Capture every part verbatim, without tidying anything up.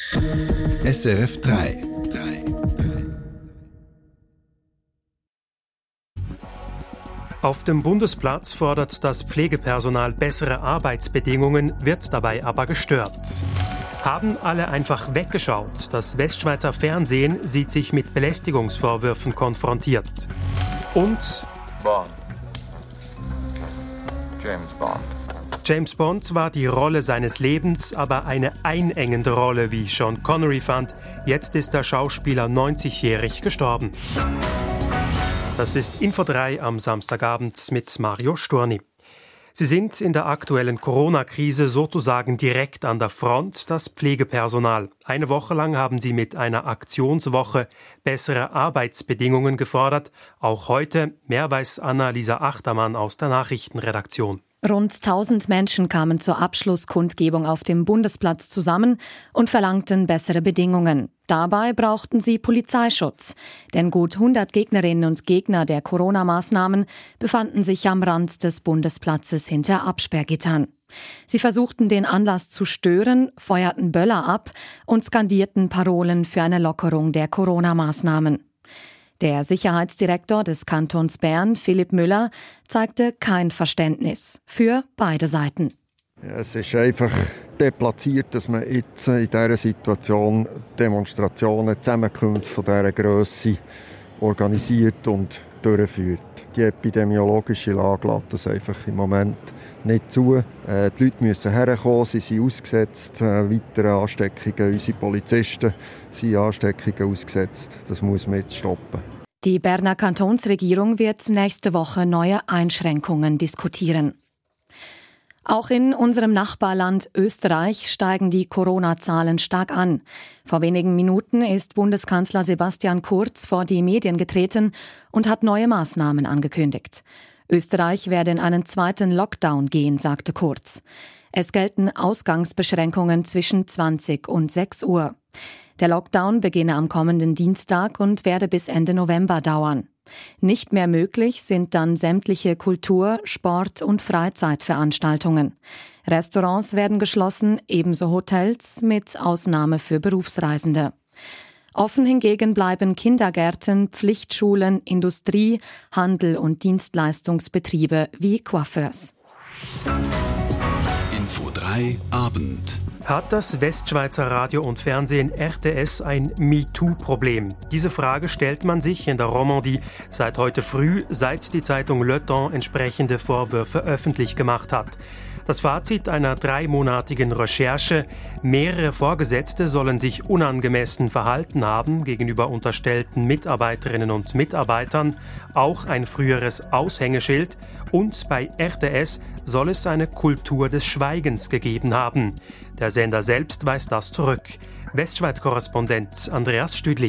S R F drei. Auf dem Bundesplatz fordert das Pflegepersonal bessere Arbeitsbedingungen, wird dabei aber gestört. Haben alle einfach weggeschaut? Das Westschweizer Fernsehen sieht sich mit Belästigungsvorwürfen konfrontiert. Und Bond. James Bond. James Bond war die Rolle seines Lebens, aber eine einengende Rolle, wie Sean Connery fand. Jetzt ist der Schauspieler neunzigjährig gestorben. Das ist Info drei am Samstagabend mit Mario Sturni. Sie sind in der aktuellen Corona-Krise sozusagen direkt an der Front, das Pflegepersonal. Eine Woche lang haben sie mit einer Aktionswoche bessere Arbeitsbedingungen gefordert. Auch heute, mehr weiß Anna-Lisa Achtermann aus der Nachrichtenredaktion. Rund tausend Menschen kamen zur Abschlusskundgebung auf dem Bundesplatz zusammen und verlangten bessere Bedingungen. Dabei brauchten sie Polizeischutz, denn gut hundert Gegnerinnen und Gegner der Corona-Maßnahmen befanden sich am Rand des Bundesplatzes hinter Absperrgittern. Sie versuchten, den Anlass zu stören, feuerten Böller ab und skandierten Parolen für eine Lockerung der Corona-Maßnahmen. Der Sicherheitsdirektor des Kantons Bern, Philipp Müller, zeigte kein Verständnis für beide Seiten. Ja, es ist einfach deplatziert, dass man jetzt in dieser Situation Demonstrationen, Zusammenkünfte von dieser Grösse organisiert und durchführt. Die epidemiologische Lage lässt das einfach im Moment nicht zu. Äh, die Leute müssen herkommen, sie sind ausgesetzt, äh, weitere Ansteckungen. Unsere Polizisten sind Ansteckungen ausgesetzt. Das muss man jetzt stoppen. Die Berner Kantonsregierung wird nächste Woche neue Einschränkungen diskutieren. Auch in unserem Nachbarland Österreich steigen die Corona-Zahlen stark an. Vor wenigen Minuten ist Bundeskanzler Sebastian Kurz vor die Medien getreten und hat neue Maßnahmen angekündigt. Österreich werde in einen zweiten Lockdown gehen, sagte Kurz. Es gelten Ausgangsbeschränkungen zwischen zwanzig und sechs Uhr. Der Lockdown beginne am kommenden Dienstag und werde bis Ende November dauern. Nicht mehr möglich sind dann sämtliche Kultur-, Sport- und Freizeitveranstaltungen. Restaurants werden geschlossen, ebenso Hotels, mit Ausnahme für Berufsreisende. Offen hingegen bleiben Kindergärten, Pflichtschulen, Industrie, Handel und Dienstleistungsbetriebe wie Coiffeurs. Info drei Abend. Hat das Westschweizer Radio und Fernsehen R T S ein MeToo-Problem? Diese Frage stellt man sich in der Romandie seit heute früh, seit die Zeitung Le Temps entsprechende Vorwürfe öffentlich gemacht hat. Das Fazit einer dreimonatigen Recherche: Mehrere Vorgesetzte sollen sich unangemessen verhalten haben gegenüber unterstellten Mitarbeiterinnen und Mitarbeitern, auch ein früheres Aushängeschild, und bei R T S soll es eine Kultur des Schweigens gegeben haben. Der Sender selbst weist das zurück. Westschweiz-Korrespondent Andreas Stüdli.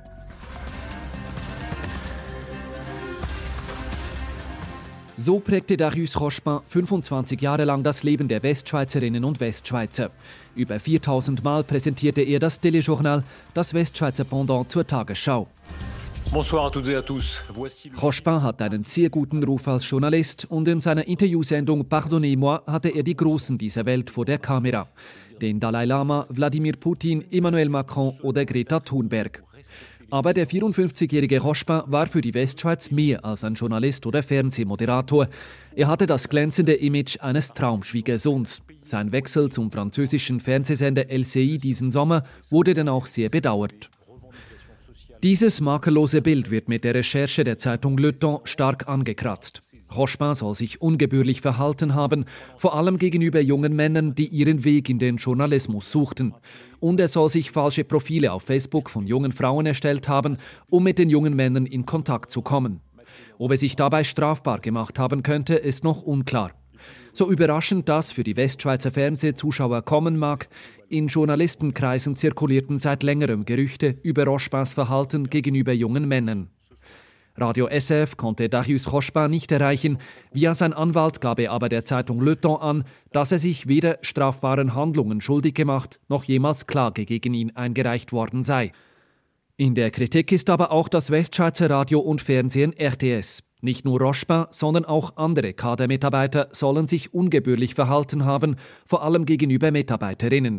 So prägte Darius Rochepin fünfundzwanzig Jahre lang das Leben der Westschweizerinnen und Westschweizer. Über viertausend Mal präsentierte er das Telejournal, das Westschweizer Pendant zur Tagesschau. Bonsoir à toutes et à tous. Voici... Rochepin hat einen sehr guten Ruf als Journalist und in seiner Interviewsendung Pardonnez-moi hatte er die Großen dieser Welt vor der Kamera. Den Dalai Lama, Wladimir Putin, Emmanuel Macron oder Greta Thunberg. Aber der vierundfünfzigjährige Rochepin war für die Westschweiz mehr als ein Journalist oder Fernsehmoderator. Er hatte das glänzende Image eines Traumschwiegersohns. Sein Wechsel zum französischen Fernsehsender L C I diesen Sommer wurde dann auch sehr bedauert. Dieses makellose Bild wird mit der Recherche der Zeitung Le Temps stark angekratzt. Rochepin soll sich ungebührlich verhalten haben, vor allem gegenüber jungen Männern, die ihren Weg in den Journalismus suchten. Und er soll sich falsche Profile auf Facebook von jungen Frauen erstellt haben, um mit den jungen Männern in Kontakt zu kommen. Ob er sich dabei strafbar gemacht haben könnte, ist noch unklar. So überraschend das für die Westschweizer Fernsehzuschauer kommen mag, in Journalistenkreisen zirkulierten seit längerem Gerüchte über Rochepins Verhalten gegenüber jungen Männern. Radio S R F konnte Darius Rochepin nicht erreichen. Via sein Anwalt gab er aber der Zeitung Le Temps an, dass er sich weder strafbaren Handlungen schuldig gemacht, noch jemals Klage gegen ihn eingereicht worden sei. In der Kritik ist aber auch das Westschweizer Radio und Fernsehen R T S. Nicht nur Rochepin, sondern auch andere Kadermitarbeiter sollen sich ungebührlich verhalten haben, vor allem gegenüber Mitarbeiterinnen.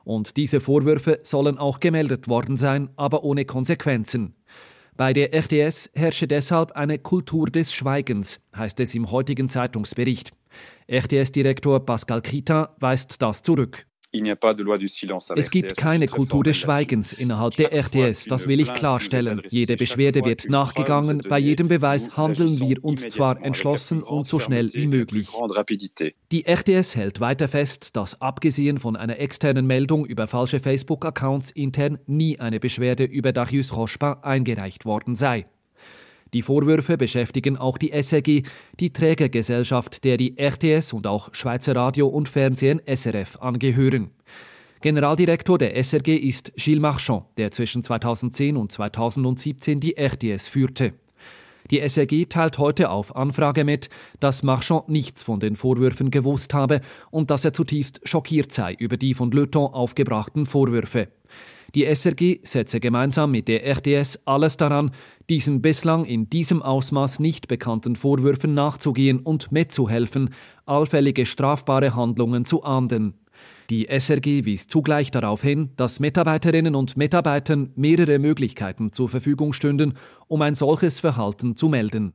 Und diese Vorwürfe sollen auch gemeldet worden sein, aber ohne Konsequenzen. Bei der R T S herrsche deshalb eine Kultur des Schweigens, heißt es im heutigen Zeitungsbericht. R T S-Direktor Pascal Critin weist das zurück. Es gibt keine Kultur des Schweigens innerhalb der R T S, das will ich klarstellen. Jede Beschwerde wird nachgegangen, bei jedem Beweis handeln wir uns zwar entschlossen und so schnell wie möglich. Die R T S hält weiter fest, dass abgesehen von einer externen Meldung über falsche Facebook-Accounts intern nie eine Beschwerde über Darius Rochepin eingereicht worden sei. Die Vorwürfe beschäftigen auch die S R G, die Trägergesellschaft, der die R T S und auch Schweizer Radio und Fernsehen S R F angehören. Generaldirektor der S R G ist Gilles Marchand, der zwischen zweitausendzehn und zweitausendsiebzehn die R T S führte. Die S R G teilt heute auf Anfrage mit, dass Marchand nichts von den Vorwürfen gewusst habe und dass er zutiefst schockiert sei über die von Le Temps aufgebrachten Vorwürfe. Die S R G setze gemeinsam mit der R T S alles daran, diesen bislang in diesem Ausmaß nicht bekannten Vorwürfen nachzugehen und mitzuhelfen, allfällige strafbare Handlungen zu ahnden. Die S R G wies zugleich darauf hin, dass Mitarbeiterinnen und Mitarbeitern mehrere Möglichkeiten zur Verfügung stünden, um ein solches Verhalten zu melden.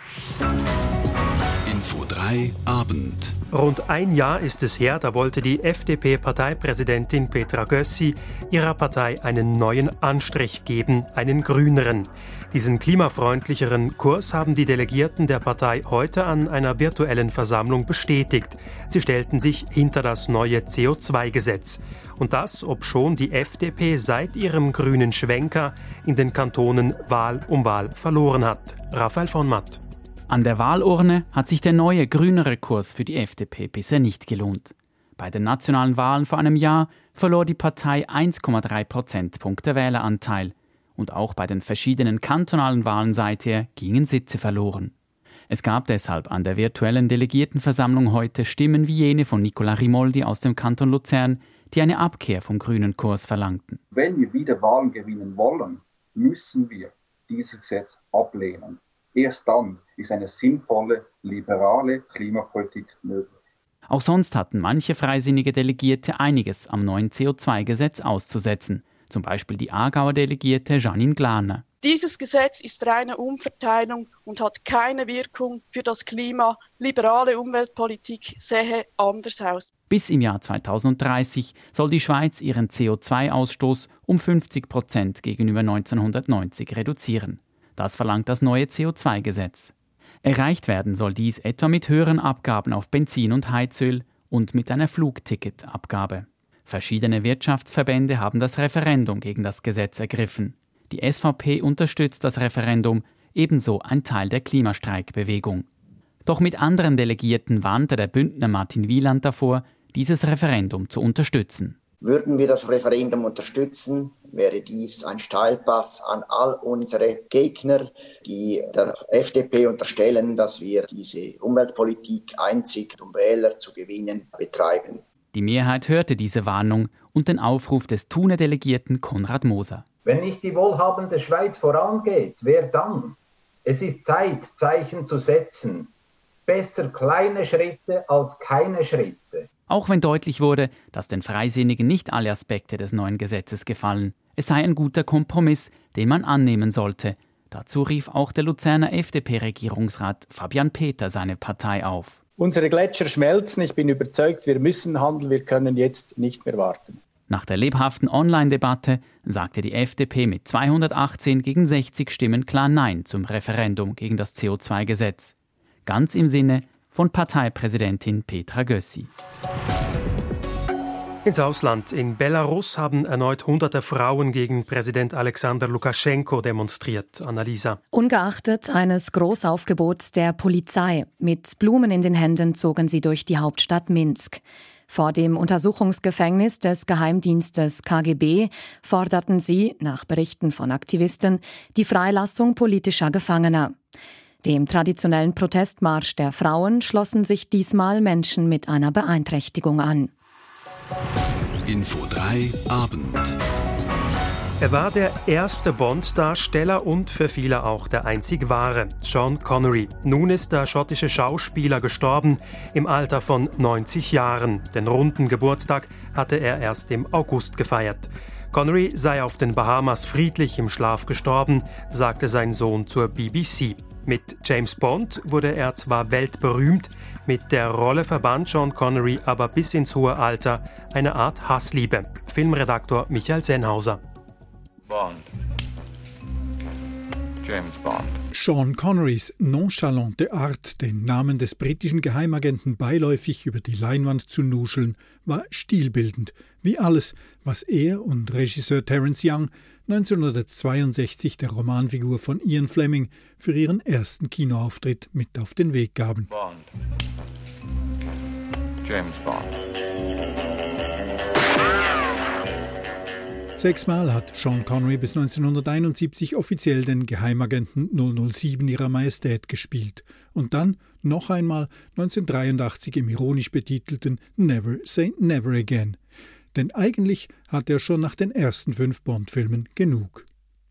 Info drei Abend. Rund ein Jahr ist es her, da wollte die F D P-Parteipräsidentin Petra Gössi ihrer Partei einen neuen Anstrich geben, einen grüneren. Diesen klimafreundlicheren Kurs haben die Delegierten der Partei heute an einer virtuellen Versammlung bestätigt. Sie stellten sich hinter das neue C O zwei Gesetz. Und das, obschon die F D P seit ihrem grünen Schwenker in den Kantonen Wahl um Wahl verloren hat. Raphael von Matt. An der Wahlurne hat sich der neue, grünere Kurs für die F D P bisher nicht gelohnt. Bei den nationalen Wahlen vor einem Jahr verlor die Partei eins Komma drei Prozentpunkte Wähleranteil. Und auch bei den verschiedenen kantonalen Wahlen seither gingen Sitze verloren. Es gab deshalb an der virtuellen Delegiertenversammlung heute Stimmen wie jene von Nicola Rimoldi aus dem Kanton Luzern, die eine Abkehr vom grünen Kurs verlangten. Wenn wir wieder Wahlen gewinnen wollen, müssen wir dieses Gesetz ablehnen. Erst dann ist eine sinnvolle, liberale Klimapolitik möglich. Auch sonst hatten manche freisinnige Delegierte einiges am neuen C O zwei Gesetz auszusetzen. Zum Beispiel die Aargauer Delegierte Janine Glaner. Dieses Gesetz ist reine Umverteilung und hat keine Wirkung für das Klima. Liberale Umweltpolitik sähe anders aus. Bis im Jahr zweitausenddreißig soll die Schweiz ihren C O zwei Ausstoß um fünfzig Prozent gegenüber neunzehnhundertneunzig reduzieren. Das verlangt das neue C O zwei Gesetz. Erreicht werden soll dies etwa mit höheren Abgaben auf Benzin und Heizöl und mit einer Flugticketabgabe. Verschiedene Wirtschaftsverbände haben das Referendum gegen das Gesetz ergriffen. Die S V P unterstützt das Referendum, ebenso ein Teil der Klimastreikbewegung. Doch mit anderen Delegierten warnte der Bündner Martin Wieland davor, dieses Referendum zu unterstützen. Würden wir das Referendum unterstützen, wäre dies ein Steilpass an all unsere Gegner, die der F D P unterstellen, dass wir diese Umweltpolitik einzig, um Wähler zu gewinnen, betreiben. Die Mehrheit hörte diese Warnung und den Aufruf des Thuner-Delegierten Konrad Moser. Wenn nicht die wohlhabende Schweiz vorangeht, wer dann? Es ist Zeit, Zeichen zu setzen. Besser kleine Schritte als keine Schritte. Auch wenn deutlich wurde, dass den Freisinnigen nicht alle Aspekte des neuen Gesetzes gefallen. Es sei ein guter Kompromiss, den man annehmen sollte. Dazu rief auch der Luzerner F D P-Regierungsrat Fabian Peter seine Partei auf. Unsere Gletscher schmelzen, ich bin überzeugt, wir müssen handeln, wir können jetzt nicht mehr warten. Nach der lebhaften Online-Debatte sagte die F D P mit zweihundertachtzehn gegen sechzig Stimmen klar Nein zum Referendum gegen das C O zwei Gesetz. Ganz im Sinne von Parteipräsidentin Petra Gössi. Ins Ausland. In Belarus haben erneut hunderte Frauen gegen Präsident Alexander Lukaschenko demonstriert. Annalisa. Ungeachtet eines Großaufgebots der Polizei. Mit Blumen in den Händen zogen sie durch die Hauptstadt Minsk. Vor dem Untersuchungsgefängnis des Geheimdienstes K G B forderten sie, nach Berichten von Aktivisten, die Freilassung politischer Gefangener. Dem traditionellen Protestmarsch der Frauen schlossen sich diesmal Menschen mit einer Beeinträchtigung an. Info drei Abend. Er war der erste Bond-Darsteller und für viele auch der einzig wahre, Sean Connery. Nun ist der schottische Schauspieler gestorben, im Alter von neunzig Jahren. Den runden Geburtstag hatte er erst im August gefeiert. Connery sei auf den Bahamas friedlich im Schlaf gestorben, sagte sein Sohn zur B B C. Mit James Bond wurde er zwar weltberühmt, mit der Rolle verband Sean Connery aber bis ins hohe Alter eine Art Hassliebe. Filmredaktor Michael Sennhauser. Bond. James Bond. Sean Connerys nonchalante Art, den Namen des britischen Geheimagenten beiläufig über die Leinwand zu nuscheln, war stilbildend, wie alles, was er und Regisseur Terence Young neunzehnhundertzweiundsechzig der Romanfigur von Ian Fleming für ihren ersten Kinoauftritt mit auf den Weg gaben. Bond. James Bond. Sechsmal hat Sean Connery bis neunzehnhunderteinundsiebzig offiziell den Geheimagenten null null sieben Ihrer Majestät gespielt und dann noch einmal neunzehnhundertdreiundachtzig im ironisch betitelten Never Say Never Again. Denn eigentlich hat er schon nach den ersten fünf Bond-Filmen genug.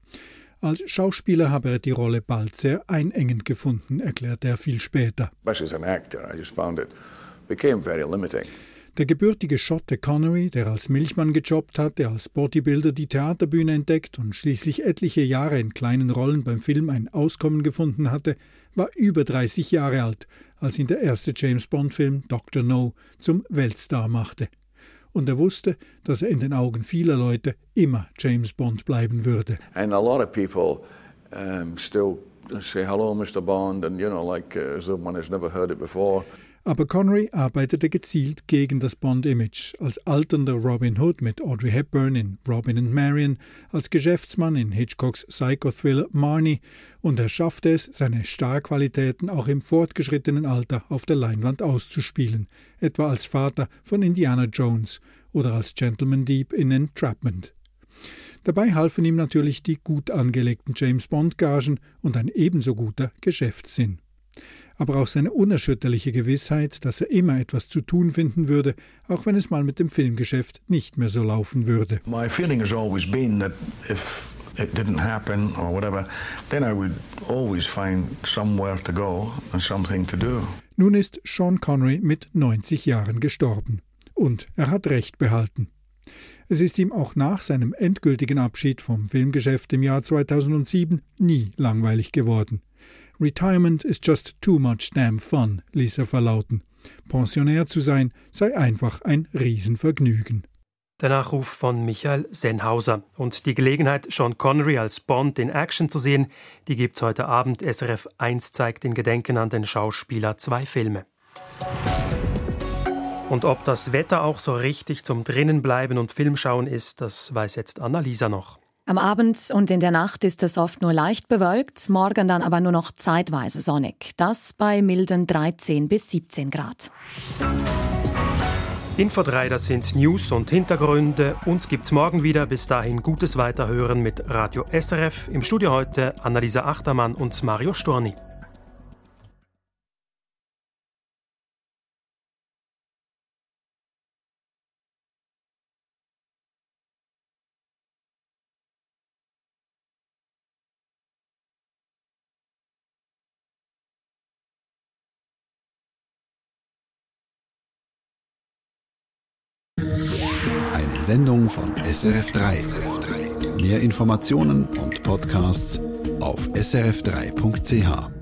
Als Schauspieler habe er die Rolle bald sehr einengend gefunden, erklärte er viel später. Especially as an actor, I just found it became very limiting. Der gebürtige Schotte Connery, der als Milchmann gejobbt hatte, als Bodybuilder die Theaterbühne entdeckt und schließlich etliche Jahre in kleinen Rollen beim Film ein Auskommen gefunden hatte, war über dreißig Jahre alt, als ihn der erste James-Bond-Film Doktor No zum Weltstar machte. Und er wusste, dass er in den Augen vieler Leute immer James Bond bleiben würde. And a lot of people um, still say hello, Mister Bond, and you know, like uh, as though one has never heard it before. Aber Connery arbeitete gezielt gegen das Bond-Image, als alternder Robin Hood mit Audrey Hepburn in Robin and Marian, als Geschäftsmann in Hitchcocks Psychothriller Marnie, und er schaffte es, seine Starqualitäten auch im fortgeschrittenen Alter auf der Leinwand auszuspielen, etwa als Vater von Indiana Jones oder als Gentleman Deep in Entrapment. Dabei halfen ihm natürlich die gut angelegten James-Bond-Gagen und ein ebenso guter Geschäftssinn. Aber auch seine unerschütterliche Gewissheit, dass er immer etwas zu tun finden würde, auch wenn es mal mit dem Filmgeschäft nicht mehr so laufen würde. My feeling has always been that if it didn't happen or whatever, then I would always find somewhere to go and something to do. Nun ist Sean Connery mit neunzig Jahren gestorben. Und er hat Recht behalten. Es ist ihm auch nach seinem endgültigen Abschied vom Filmgeschäft im Jahr zweitausendsieben nie langweilig geworden. Retirement is just too much damn fun, ließ er verlauten. Pensionär zu sein sei einfach ein Riesenvergnügen. Der Nachruf von Michael Sennhauser. Und die Gelegenheit, Sean Connery als Bond in Action zu sehen, die gibt's heute Abend. S R F eins zeigt in Gedenken an den Schauspieler zwei Filme. Und ob das Wetter auch so richtig zum Drinnenbleiben und Filmschauen ist, das weiß jetzt Annalisa noch. Am Abend und in der Nacht ist es oft nur leicht bewölkt, morgen dann aber nur noch zeitweise sonnig. Das bei milden dreizehn bis siebzehn Grad. Info drei, das sind News und Hintergründe. Uns gibt's morgen wieder. Bis dahin gutes Weiterhören mit Radio S R F. Im Studio heute Annalisa Achtermann und Mario Storni. Eine Sendung von S R F drei. Mehr Informationen und Podcasts auf s r f drei punkt c h.